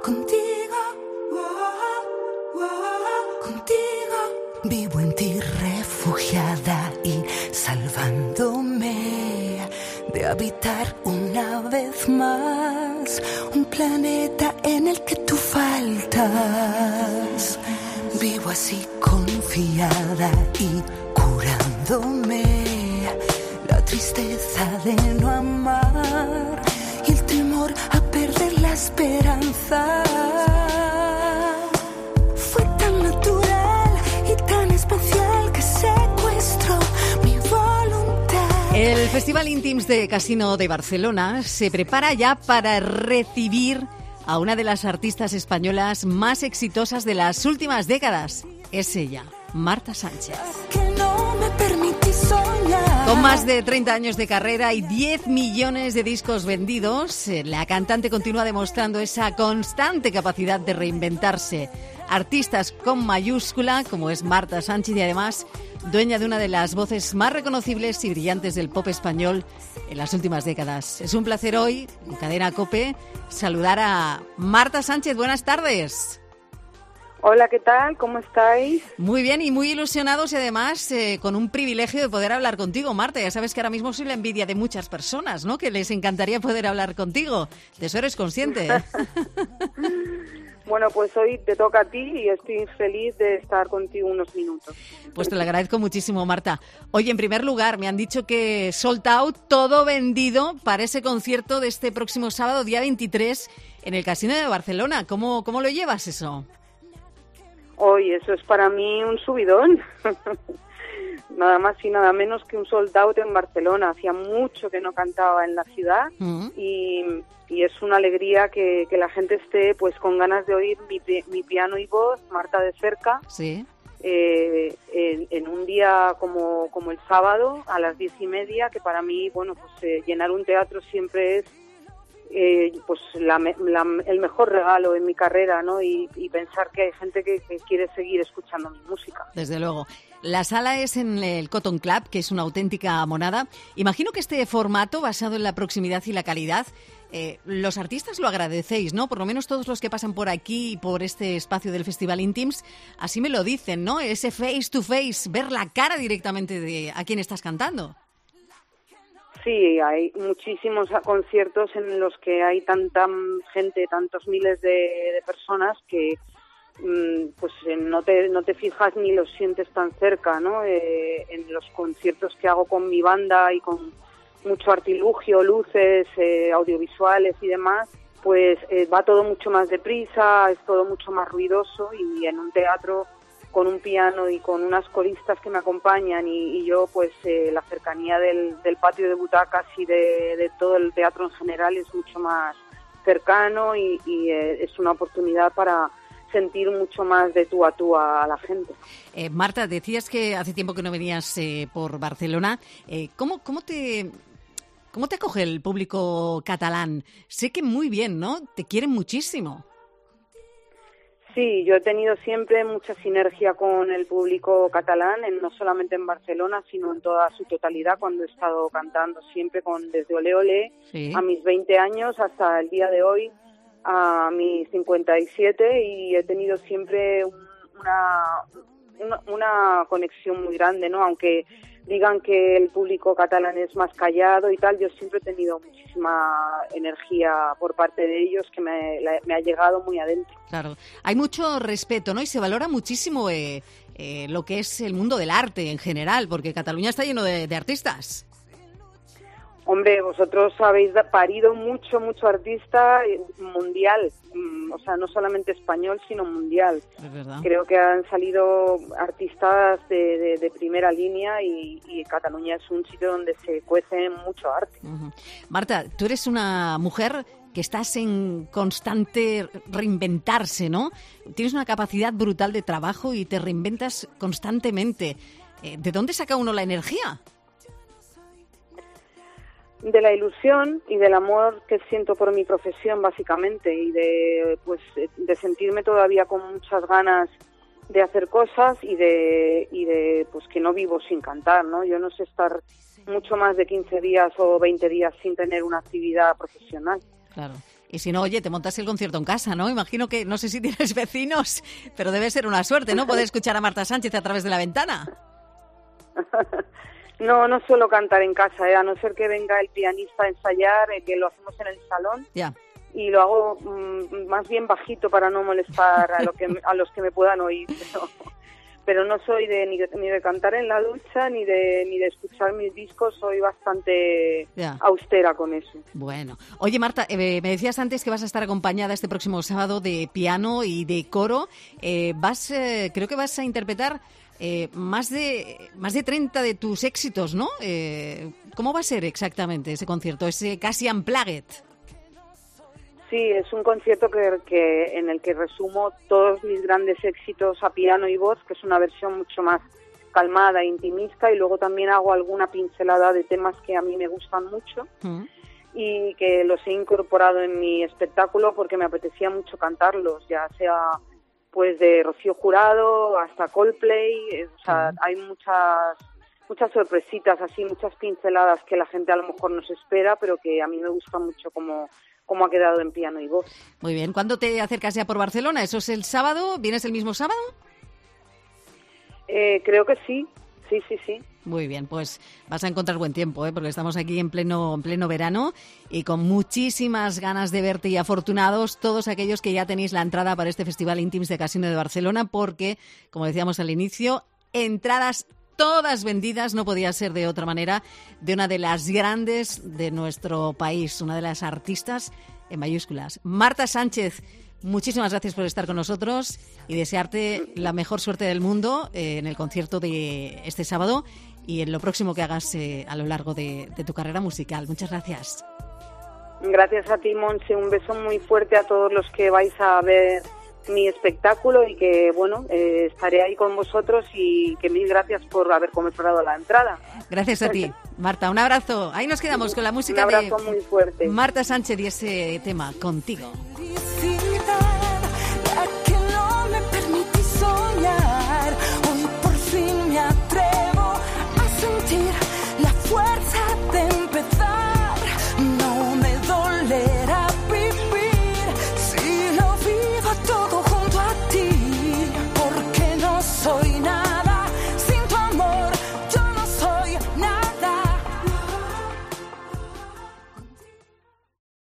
contigo, contigo. Vivo en ti refugiada y salvándome de habitar una vez más un planeta en el que tú faltas. Vivo así confiada y curándome la tristeza de no amar y el temor a perder la esperanza. Fue tan natural y tan especial que secuestró mi voluntad. El Festival Íntims de Casino de Barcelona se prepara ya para recibir a una de las artistas españolas más exitosas de las últimas décadas. Es ella, Marta Sánchez. Con más de 30 años de carrera y 10 millones de discos vendidos, la cantante continúa demostrando esa constante capacidad de reinventarse. Artistas con mayúscula, como es Marta Sánchez, y además dueña de una de las voces más reconocibles y brillantes del pop español en las últimas décadas. Es un placer hoy, en Cadena COPE, saludar a Marta Sánchez. Buenas tardes. Hola, ¿qué tal? ¿Cómo estáis? Muy bien y muy ilusionados y además con un privilegio de poder hablar contigo, Marta. Ya sabes que ahora mismo soy la envidia de muchas personas, ¿no? Que les encantaría poder hablar contigo. De eso eres consciente. Bueno, pues hoy te toca a ti y estoy feliz de estar contigo unos minutos. Pues te lo agradezco muchísimo, Marta. Oye, en primer lugar, me han dicho que sold out, todo vendido para ese concierto de este próximo sábado, día 23, en el Casino de Barcelona. ¿Cómo lo llevas eso? Hoy eso es para mí un subidón. Nada más y nada menos que un sold out en Barcelona. Hacía mucho que no cantaba en la ciudad y es una alegría que la gente esté pues con ganas de oír mi piano y voz, Marta de cerca. Sí. En un día como el sábado a las 10:30, que para mí, bueno, pues llenar un teatro siempre es pues el mejor regalo en mi carrera, ¿no? Y pensar que hay gente que quiere seguir escuchando mi música. Desde luego. La sala es en el Cotton Club, que es una auténtica monada. Imagino que este formato, basado en la proximidad y la calidad, los artistas lo agradecéis, ¿no? Por lo menos todos los que pasan por aquí, por este espacio del Festival Íntims, así me lo dicen, ¿no? Ese face to face, ver la cara directamente de a quien estás cantando. Sí, hay muchísimos conciertos en los que hay tanta gente, tantos miles de personas que pues no te fijas ni los sientes tan cerca, ¿no? En los conciertos que hago con mi banda y con mucho artilugio, luces, audiovisuales y demás, pues va todo mucho más deprisa, es todo mucho más ruidoso, y en un teatro con un piano y con unas coristas que me acompañan y yo, pues la cercanía del patio de butacas y de todo el teatro en general es mucho más cercano y es una oportunidad para sentir mucho más de tú a la gente. Marta, decías que hace tiempo que no venías por Barcelona. ¿Cómo te acoge el público catalán? Sé que muy bien, ¿no? Te quieren muchísimo. Sí, yo he tenido siempre mucha sinergia con el público catalán, no solamente en Barcelona, sino en toda su totalidad, cuando he estado cantando siempre desde Olé Olé, sí, a mis 20 años hasta el día de hoy, a mis 57, y he tenido siempre una conexión muy grande, ¿no? Aunque digan que el público catalán es más callado y tal, yo siempre he tenido muchísima energía por parte de ellos que me ha llegado muy adentro. Claro, hay mucho respeto, ¿no? Y se valora muchísimo lo que es el mundo del arte en general, porque Cataluña está lleno de artistas. Hombre, vosotros habéis parido mucho artista mundial, o sea, no solamente español, sino mundial. Es verdad. Creo que han salido artistas de primera línea y Cataluña es un sitio donde se cuece mucho arte. Uh-huh. Marta, tú eres una mujer que estás en constante reinventarse, ¿no? Tienes una capacidad brutal de trabajo y te reinventas constantemente. ¿De dónde saca uno la energía? De la ilusión y del amor que siento por mi profesión, básicamente, y de sentirme todavía con muchas ganas de hacer cosas y de pues que no vivo sin cantar, ¿no? Yo no sé estar mucho más de 15 días o 20 días sin tener una actividad profesional. Claro. Y si no, oye, te montas el concierto en casa, ¿no? Imagino que, no sé si tienes vecinos, pero debe ser una suerte, ¿no? Poder escuchar a Marta Sánchez a través de la ventana. No suelo cantar en casa, a no ser que venga el pianista a ensayar, que lo hacemos en el salón. Ya. Y lo hago más bien bajito para no molestar a los que me puedan oír. Pero no soy ni de cantar en la ducha, ni de escuchar mis discos, soy bastante austera con eso. Bueno. Oye, Marta, me decías antes que vas a estar acompañada este próximo sábado de piano y de coro. Creo que vas a interpretar más de 30 de tus éxitos, ¿no? ¿Cómo va a ser exactamente ese concierto, ese casi unplugged? Sí, es un concierto en el que resumo todos mis grandes éxitos a piano y voz, que es una versión mucho más calmada, intimista, y luego también hago alguna pincelada de temas que a mí me gustan mucho y que los he incorporado en mi espectáculo porque me apetecía mucho cantarlos, ya sea pues de Rocío Jurado hasta Coldplay, o sea, hay muchas sorpresitas así, muchas pinceladas que la gente a lo mejor no se espera, pero que a mí me gusta mucho como ha quedado en piano y voz. Muy bien. ¿Cuándo te acercas ya por Barcelona? ¿Eso es el sábado? ¿Vienes el mismo sábado? Creo que sí. Sí. Muy bien, pues vas a encontrar buen tiempo, porque estamos aquí en pleno verano y con muchísimas ganas de verte, y afortunados todos aquellos que ya tenéis la entrada para este Festival Íntims de Casino de Barcelona, porque, como decíamos al inicio, entradas todas vendidas, no podía ser de otra manera, de una de las grandes de nuestro país, una de las artistas en mayúsculas. Marta Sánchez, muchísimas gracias por estar con nosotros y desearte la mejor suerte del mundo en el concierto de este sábado y en lo próximo que hagas a lo largo de tu carrera musical. Muchas gracias. Gracias a ti, Montse. Un beso muy fuerte a todos los que vais a ver mi espectáculo y que, bueno, estaré ahí con vosotros y que mil gracias por haber comprado la entrada. Gracias a ti, Marta. Un abrazo. Ahí nos quedamos con la música muy fuerte. Marta Sánchez y ese tema, Contigo.